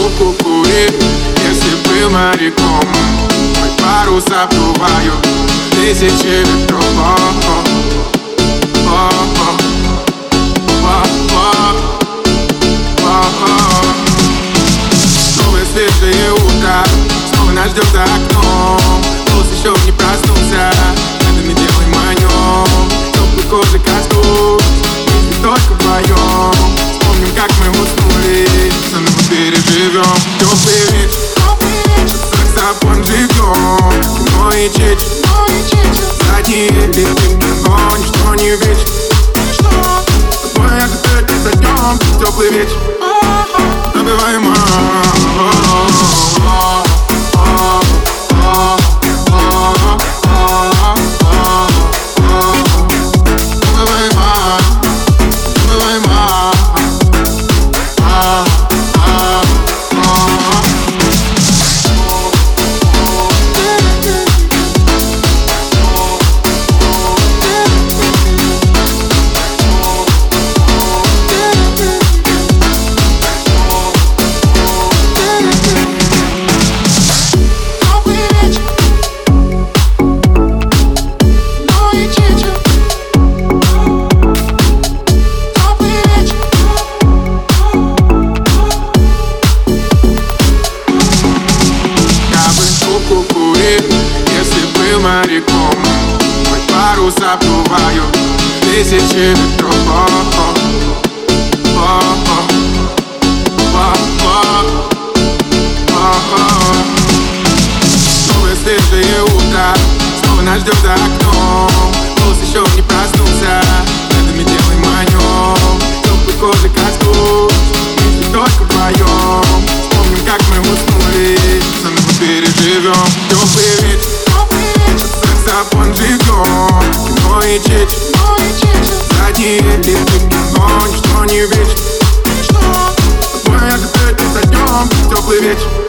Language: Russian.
трубку кури, если был моряком. Мой паруса плывают тысячи ветров. Снова свежее утро, снова нас ждет за окном. Голос еще не проснулся, это не делаем о нем. Теплой кожи коснусь, мысли только вдвоем. Вспомним, как мы уснули, заново переживем. Теплый вечер, саксофон живем. Кино и чечи, задние ветки, но ничто не вечно. Мы опять не сойдем. Теплый вечер, набиваем. Если был моряком, мой паруса плывают тысячи ветров. Снова свежее утро, снова нас ждет за окном. Голос еще не проснулся, это мы делаем о нем. Теплой кожи коснусь, мысли только вдвоем. Вспомним, как мы уснули, заново переживем. Теплый вечер, саксофон живем. Кино и чечи, задние ветки, но ничто не вечно. Мы опять не сойдем. Теплый вечер.